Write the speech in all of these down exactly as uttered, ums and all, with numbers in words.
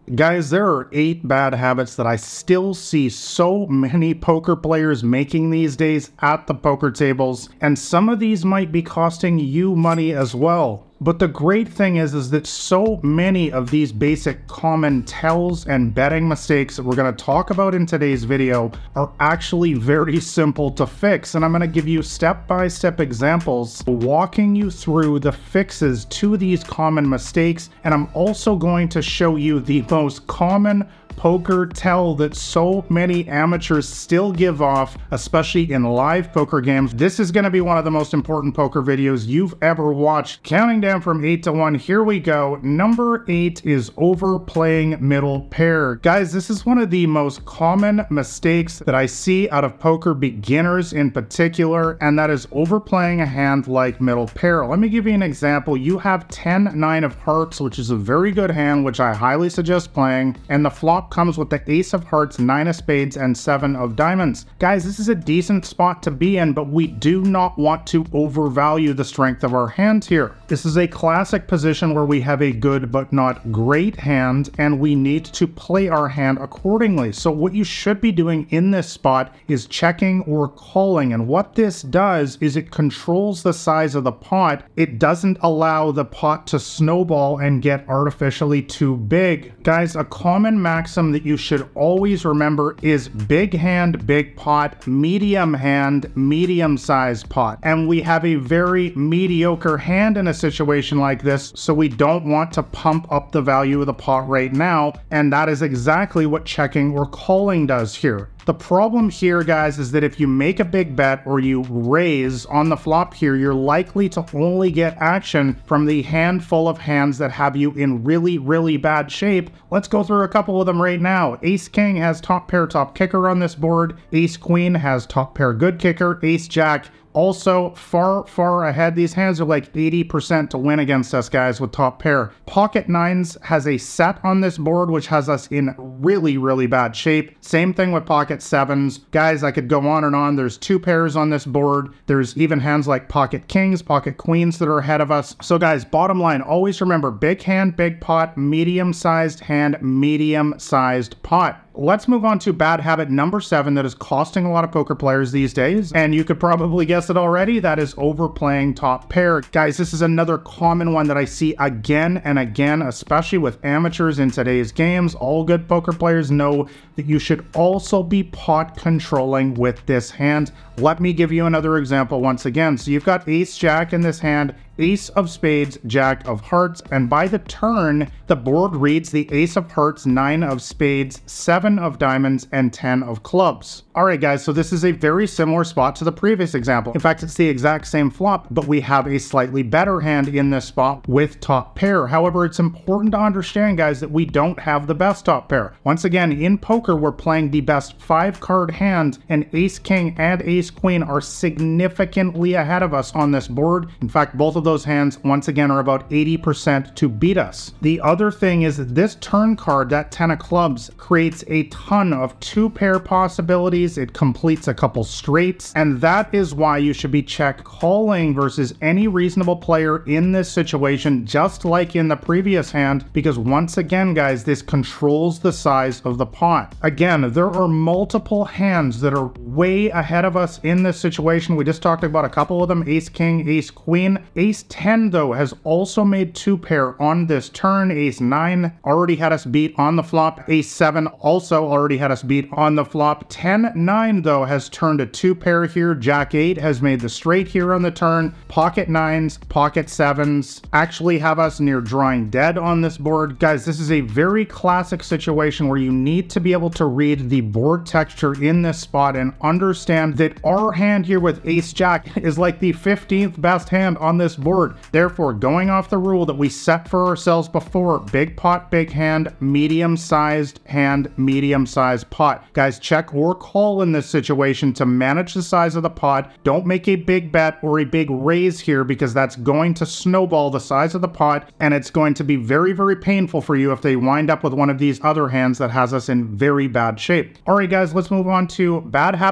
Guys, there are eight bad habits that I still see so many poker players making these days at the poker tables, and some of these might be costing you money as well. But the great thing is, is that so many of these basic common tells and betting mistakes that we're going to talk about in today's video are actually very simple to fix. And I'm going to give you step-by-step examples walking you through the fixes to these common mistakes. And I'm also going to show you the most common poker tell that so many amateurs still give off, especially in live poker games. This is going to be one of the most important poker videos you've ever watched. Counting down from eight to one, here we go. Number eight is overplaying middle pair. Guys, this is one of the most common mistakes that I see out of poker beginners in particular, and that is overplaying a hand like middle pair. Let me give you an example. You have ten nine of hearts, which is a very good hand, which I highly suggest playing, and the flop comes with the ace of hearts, nine of spades, and seven of diamonds. Guys, this is a decent spot to be in, but we do not want to overvalue the strength of our hand here. This is a classic position where we have a good but not great hand, and we need to play our hand accordingly. So what you should be doing in this spot is checking or calling, and what this does is it controls the size of the pot. It doesn't allow the pot to snowball and get artificially too big. Guys, a common maxim that you should always remember is big hand, big pot, medium hand, medium sized pot. And we have a very mediocre hand in a situation like this, so we don't want to pump up the value of the pot right now. And that is exactly what checking or calling does here. The problem here, guys, is that if you make a big bet or you raise on the flop here, you're likely to only get action from the handful of hands that have you in really, really bad shape. Let's go through a couple of them right now. Ace King has top pair, top kicker on this board. Ace Queen has top pair, good kicker. Ace Jack also far, far ahead. These hands are like eighty percent to win against us, guys, with top pair. Pocket nines has a set on this board, which has us in really, really bad shape. Same thing with pocket sevens. Guys, I could go on and on. There's two pairs on this board. There's even hands like pocket kings, pocket queens that are ahead of us. So guys, bottom line, always remember big hand, big pot, medium-sized hand, medium-sized pot. Let's move on to bad habit number seven that is costing a lot of poker players these days. And you could probably guess it already. That is overplaying top pair. Guys, this is another common one that I see again and again, especially with amateurs in today's games. All good poker players know that you should also be pot controlling with this hand. Let me give you another example once again. So you've got ace jack in this hand, ace of spades, jack of hearts, and by the turn, the board reads the ace of hearts, nine of spades, seven of diamonds, and ten of clubs. All right, guys, so this is a very similar spot to the previous example. In fact, it's the exact same flop, but we have a slightly better hand in this spot with top pair. However, it's important to understand, guys, that we don't have the best top pair. Once again, in poker, we're playing the best five card hand, and ace king and ace queen are significantly ahead of us on this board. In fact, both of those hands, once again, are about eighty percent to beat us. The other thing is that this turn card, that ten of clubs, creates a ton of two pair possibilities. It completes a couple straights, and that is why you should be check calling versus any reasonable player in this situation, just like in the previous hand, because once again, guys, this controls the size of the pot. Again, there are multiple hands that are way ahead of us in this situation. We just talked about a couple of them, ace king, ace queen. Ace ten, though, has also made two pair on this turn. Ace nine already had us beat on the flop. Ace seven also already had us beat on the flop. ten nine, though, has turned a two pair here. Jack eight has made the straight here on the turn. Pocket nines, pocket sevens actually have us near drawing dead on this board. Guys, this is a very classic situation where you need to be able to read the board texture in this spot and understand that our hand here with ace jack is like the fifteenth best hand on this board. Therefore, going off the rule that we set for ourselves before, big pot, big hand, medium-sized hand, medium-sized pot. Guys, check or call in this situation to manage the size of the pot. Don't make a big bet or a big raise here, because that's going to snowball the size of the pot, and it's going to be very, very painful for you if they wind up with one of these other hands that has us in very bad shape. All right, guys, let's move on to bad habit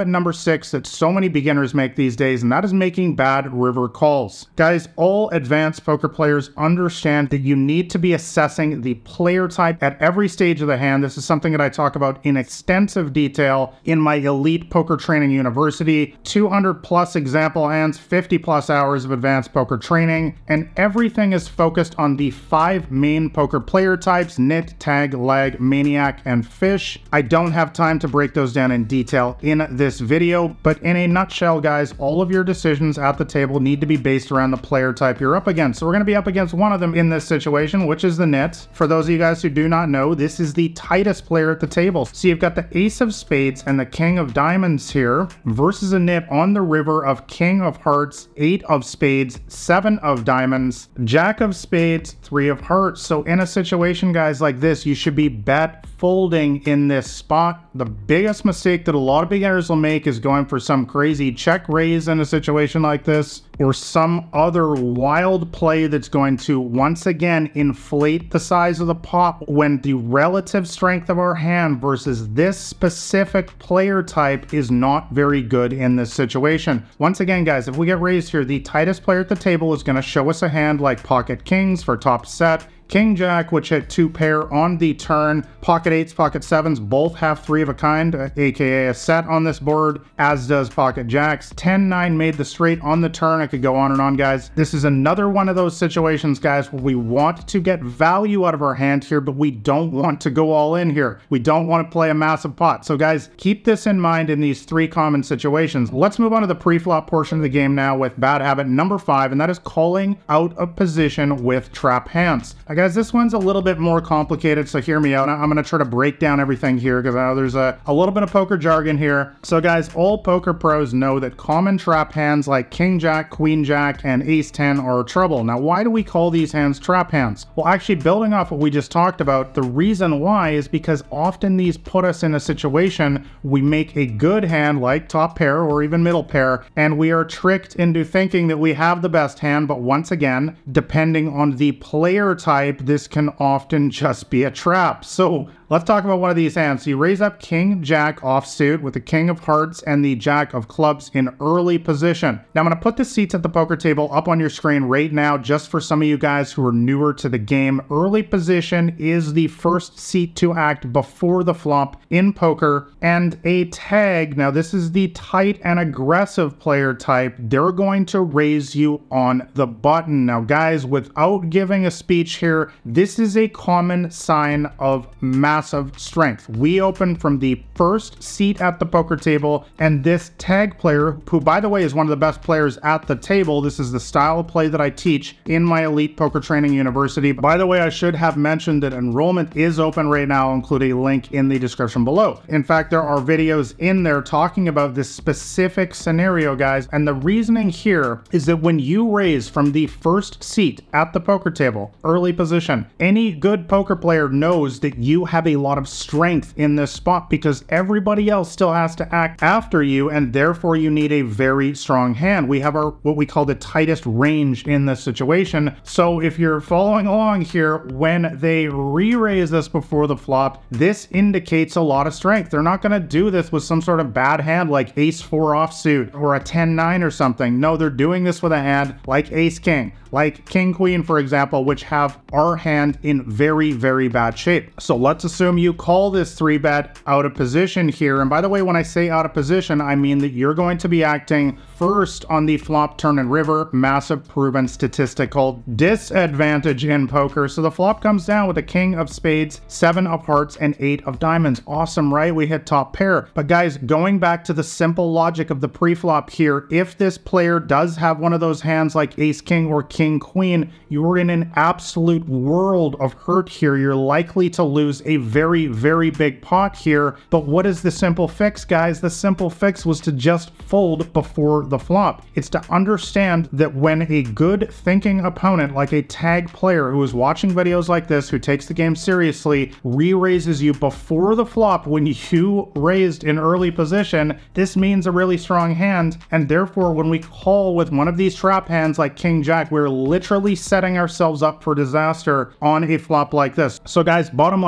habit number six that so many beginners make these days, and that is making bad river calls. Guys, all advanced poker players understand that you need to be assessing the player type at every stage of the hand. This is something that I talk about in extensive detail in my Elite Poker Training University. two hundred plus example hands, fifty plus hours of advanced poker training, and everything is focused on the five main poker player types: nit, tag, lag, maniac, and fish. I don't have time to break those down in detail in this video, but in a nutshell, guys, all of your decisions at the table need to be based around the player type you're up against. So we're going to be up against one of them in this situation, which is the nit. For those of you guys who do not know, this is the tightest player at the table. So you've got the ace of spades and the king of diamonds here versus a nit on the river of king of hearts, eight of spades, seven of diamonds, jack of spades, three of hearts. So in a situation, guys, like this, you should be bet folding in this spot. The biggest mistake that a lot of beginners will make is going for some crazy check raise in a situation like this, or some other wild play that's going to once again inflate the size of the pot when the relative strength of our hand versus this specific player type is not very good in this situation. Once again, guys, if we get raised here, the tightest player at the table is going to show us a hand like pocket kings for top set, king jack, which hit two pair on the turn, pocket eights, pocket sevens, both have three of a kind, uh, aka a set on this board, as does pocket jacks. ten nine made the straight on the turn. I could go on and on, guys. This is another one of those situations, guys, where we want to get value out of our hand here, but we don't want to go all in here. We don't want to play a massive pot. So guys, keep this in mind in these three common situations. Let's move on to the pre-flop portion of the game now with bad habit number five, and that is calling out of position with trap hands. I Guys, this one's a little bit more complicated, so hear me out. I'm going to try to break down everything here because I know there's a, a little bit of poker jargon here. So guys, all poker pros know that common trap hands like king jack, queen jack, and ace ten are trouble. Now, why do we call these hands trap hands? Well, actually, building off what we just talked about, the reason why is because often these put us in a situation we make a good hand like top pair or even middle pair, and we are tricked into thinking that we have the best hand, but once again, depending on the player type, this can often just be a trap. So let's talk about one of these hands. So you raise up king jack offsuit with the king of hearts and the jack of clubs in early position. Now I'm going to put the seats at the poker table up on your screen right now just for some of you guys who are newer to the game. Early position is the first seat to act before the flop in poker, and a tag. Now this is the tight and aggressive player type. They're going to raise you on the button. Now guys, without giving a speech here, this is a common sign of massive strength. We open from the first seat at the poker table, and this tag player, who by the way is one of the best players at the table, this is the style of play that I teach in my Elite Poker Training University. By the way, I should have mentioned that enrollment is open right now. I'll include a link in the description below. In fact, there are videos in there talking about this specific scenario, guys, and the reasoning here is that when you raise from the first seat at the poker table, early position, any good poker player knows that you have a lot of strength in this spot because everybody else still has to act after you, and therefore you need a very strong hand. We have our what we call the tightest range in this situation. So if you're following along here, when they re-raise this before the flop, this indicates a lot of strength. They're not going to do this with some sort of bad hand like ace four offsuit or a ten nine or something. No, they're doing this with a hand like ace king, like king queen, for example, which have our hand in very, very bad shape. So let's assume you call this three bet out of position here. And by the way, when I say out of position, I mean that you're going to be acting first on the flop, turn, and river. Massive proven statistical disadvantage in poker. So the flop comes down with a king of spades, seven of hearts, and eight of diamonds. Awesome, right? We hit top pair. But guys, going back to the simple logic of the pre-flop here, if this player does have one of those hands like ace king or king queen, you're in an absolute world of hurt here. You're likely to lose a very, very big pot here. But what is the simple fix, guys? The simple fix was to just fold before the flop. It's to understand that when a good thinking opponent like a tag player who is watching videos like this, who takes the game seriously, re-raises you before the flop when you raised in early position, this means a really strong hand, and therefore when we call with one of these trap hands like king jack, we're literally setting ourselves up for disaster on a flop like this. So guys, bottom line, do not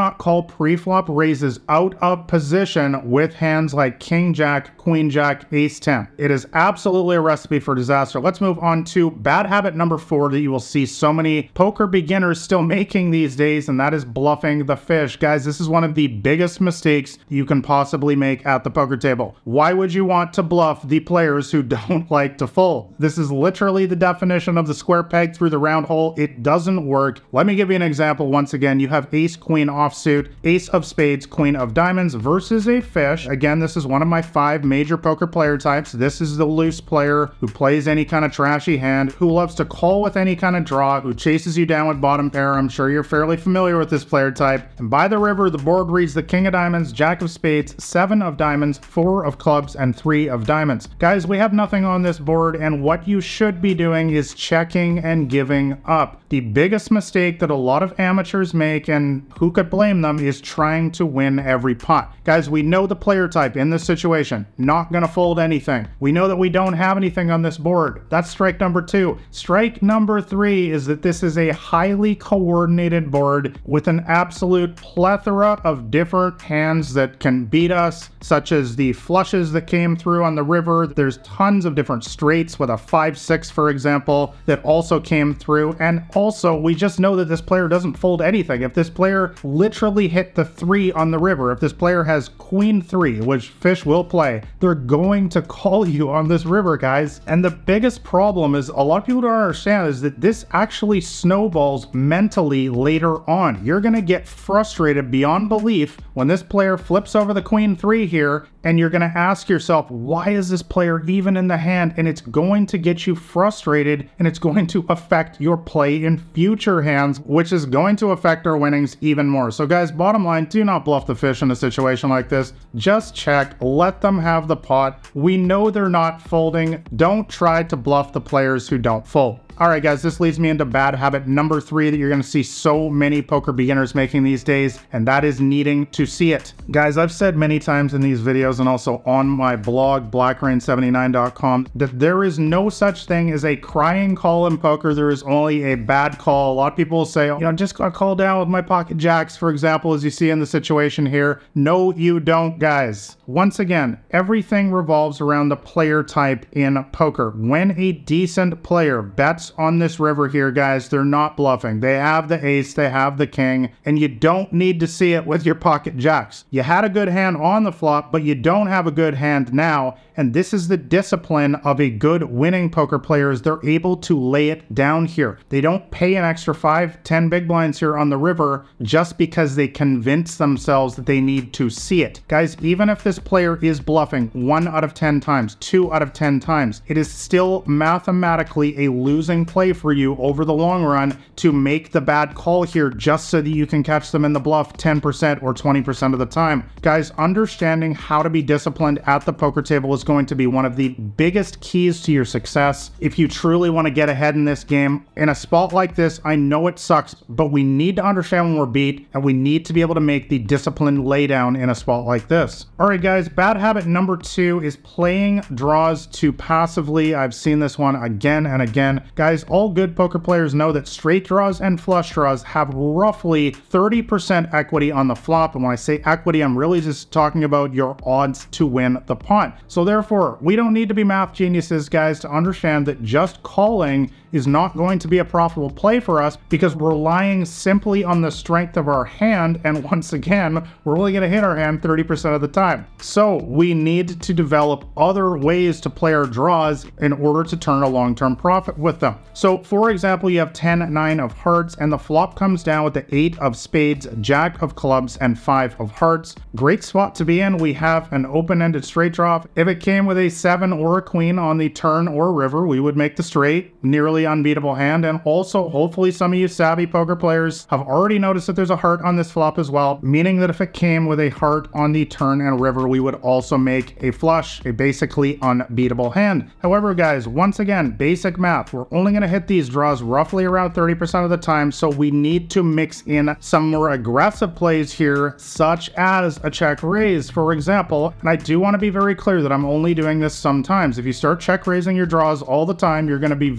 not call pre-flop raises out of position with hands like king jack, queen jack, ace ten. It is absolutely a recipe for disaster. Let's move on to bad habit number four that you will see so many poker beginners still making these days, and that is bluffing the fish. Guys, this is one of the biggest mistakes you can possibly make at the poker table. Why would you want to bluff the players who don't like to fold? This is literally the definition of the square peg through the round hole. It doesn't work. Let me give you an example. Once again, you have ace queen offsuit, ace of spades, queen of diamonds versus a fish. Again, this is one of my five major poker player types. This is the loose player who plays any kind of trashy hand, who loves to call with any kind of draw, who chases you down with bottom pair. I'm sure you're fairly familiar with this player type. And by the river, the board reads the king of diamonds, jack of spades, seven of diamonds, four of clubs, and three of diamonds. Guys, we have nothing on this board, and what you should be doing is checking and giving up. The biggest mistake that a lot of amateurs make, and who could blame them, is trying to win every pot. Guys, we know the player type in this situation. Not gonna fold anything. We know that we don't have anything on this board. That's strike number two. Strike number three is that this is a highly coordinated board with an absolute plethora of different hands that can beat us, such as the flushes that came through on the river. There's tons of different straights with a five six, for example, that also came through. And also, we just know that this player doesn't fold anything. If this player literally hit the three on the river, if this player has queen three, which fish will play, they're going to call you on this river, guys. And the biggest problem is, a lot of people don't understand, is that this actually snowballs mentally later on. You're gonna get frustrated beyond belief when this player flips over the queen three here, and you're gonna ask yourself, why is this player even in the hand? And it's going to get you frustrated, and it's going to affect your play in future hands, which is going to affect our winnings even more. So guys, bottom line, do not bluff the fish in a situation like this. Just check, let them have the pot. We know they're not folding. Don't try to bluff the players who don't fold. All right, guys, this leads me into bad habit number three that you're going to see so many poker beginners making these days, and that is needing to see it. Guys, I've said many times in these videos and also on my blog, black rain seventy-nine dot com, that there is no such thing as a crying call in poker. There is only a bad call. A lot of people say, you know, just got called down with my pocket jacks, for example, as you see in the situation here. No, you don't, guys. Once again, everything revolves around the player type in poker. When a decent player bets on this river here, guys, they're not bluffing. They have the ace, they have the king, and you don't need to see it with your pocket jacks. You had a good hand on the flop, but you don't have a good hand now, and this is the discipline of a good winning poker player, is they're able to lay it down here. They don't pay an extra five, ten big blinds here on the river just because they convince themselves that they need to see it. Guys, even if this player is bluffing one out of ten times, two out of ten times, it is still mathematically a losing play for you over the long run to make the bad call here just so that you can catch them in the bluff ten percent or twenty percent of the time. Guys, understanding how to be disciplined at the poker table is going to be one of the biggest keys to your success if you truly want to get ahead in this game. In a spot like this, I know it sucks, but we need to understand when we're beat, and we need to be able to make the disciplined laydown in a spot like this. All right, guys, bad habit number two is playing draws too passively. I've seen this one again and again. Guys, all good poker players know that straight draws and flush draws have roughly thirty percent equity on the flop. And when I say equity, I'm really just talking about your odds to win the pot. So therefore, we don't need to be math geniuses, guys, to understand that just calling is not going to be a profitable play for us, because we're relying simply on the strength of our hand, and once again, we're only going to hit our hand thirty percent of the time. So we need to develop other ways to play our draws in order to turn a long-term profit with them. So for example, you have ten nine of hearts, and the flop comes down with the eight of spades, jack of clubs, and five of hearts. Great spot to be in. We have an open-ended straight draw. If it came with a seven or a queen on the turn or river, we would make the straight. Nearly unbeatable hand. And also, hopefully some of you savvy poker players have already noticed that there's a heart on this flop as well, meaning that if it came with a heart on the turn and river, we would also make a flush, a basically unbeatable hand. However, guys, once again, basic math, we're only going to hit these draws roughly around thirty percent of the time, so we need to mix in some more aggressive plays here, such as a check raise, for example. And I do want to be very clear that I'm only doing this sometimes. If you start check raising your draws all the time, you're going to be very, very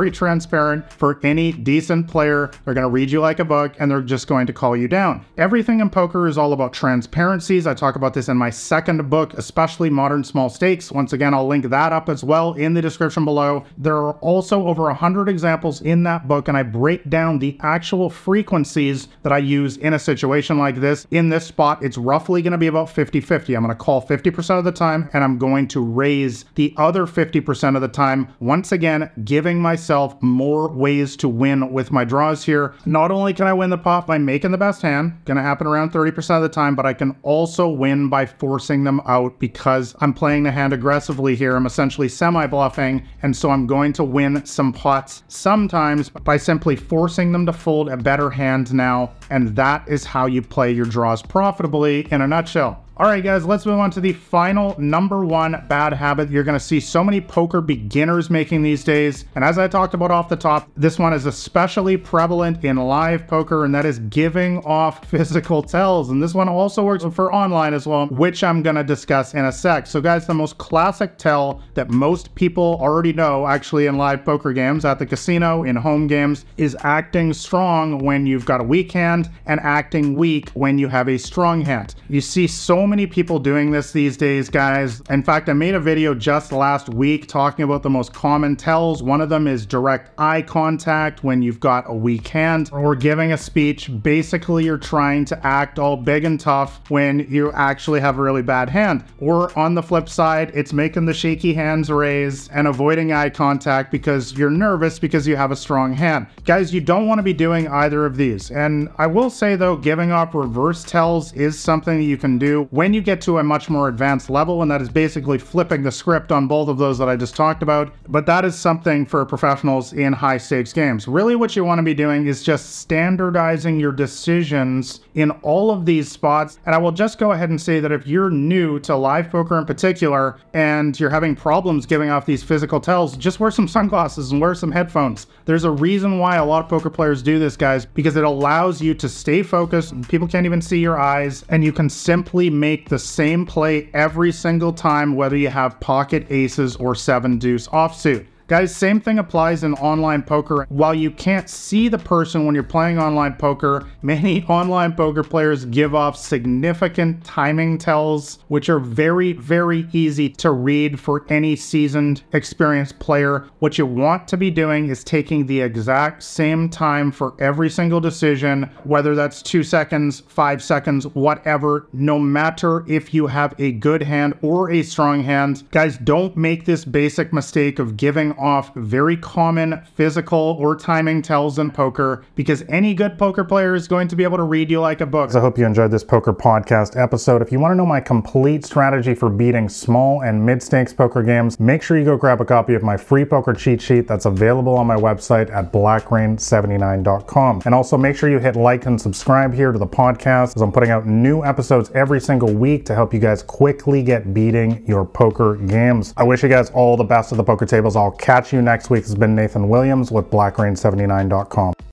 very transparent for any decent player. They're going to read you like a book and they're just going to call you down. Everything in poker is all about transparencies. I talk about this in my second book, especially Modern Small Stakes. Once again, I'll link that up as well in the description below. There are also over one hundred examples in that book, and I break down the actual frequencies that I use in a situation like this. In this spot, it's roughly going to be about fifty fifty. I'm going to call fifty percent of the time, and I'm going to raise the other fifty percent of the time. Once again, giving myself more ways to win with my draws here. Not only can I win the pot by making the best hand, going to happen around thirty percent of the time, but I can also win by forcing them out because I'm playing the hand aggressively here. I'm essentially semi-bluffing, and so I'm going to win some pots sometimes by simply forcing them to fold a better hand now, and that is how you play your draws profitably in a nutshell. All right, guys, let's move on to the final number one bad habit. You're going to see so many poker beginners making these days. And as I talked about off the top, this one is especially prevalent in live poker, and that is giving off physical tells. And this one also works for online as well, which I'm going to discuss in a sec. So guys, the most classic tell that most people already know actually in live poker games at the casino, in home games, is acting strong when you've got a weak hand and acting weak when you have a strong hand. You see so many people doing this these days, guys. In fact, I made a video just last week talking about the most common tells. One of them is direct eye contact when you've got a weak hand, or giving a speech. Basically, you're trying to act all big and tough when you actually have a really bad hand. Or on the flip side, it's making the shaky hands raise and avoiding eye contact because you're nervous because you have a strong hand. Guys, you don't want to be doing either of these. And I will say though, giving off reverse tells is something that you can do when you get to a much more advanced level, and that is basically flipping the script on both of those that I just talked about. But that is something for professionals in high stakes games. Really what you want to be doing is just standardizing your decisions in all of these spots. And I will just go ahead and say that if you're new to live poker in particular and you're having problems giving off these physical tells, just wear some sunglasses and wear some headphones. There's a reason why a lot of poker players do this, guys, because it allows you to stay focused. People can't even see your eyes, and you can simply make Make the same play every single time, whether you have pocket aces or seven deuce offsuit. Guys, same thing applies in online poker. While you can't see the person when you're playing online poker, many online poker players give off significant timing tells, which are very, very easy to read for any seasoned, experienced player. What you want to be doing is taking the exact same time for every single decision, whether that's two seconds, five seconds, whatever, no matter if you have a good hand or a strong hand. Guys, don't make this basic mistake of giving off very common physical or timing tells in poker, because any good poker player is going to be able to read you like a book. I hope you enjoyed this poker podcast episode. If you want to know my complete strategy for beating small and mid-stakes poker games, make sure you go grab a copy of my free poker cheat sheet that's available on my website at black rain seventy-nine dot com. And also make sure you hit like and subscribe here to the podcast, as I'm putting out new episodes every single week to help you guys quickly get beating your poker games. I wish you guys all the best of the poker tables. I'll catch you next week. This has been Nathan Williams with black rain seventy-nine dot com.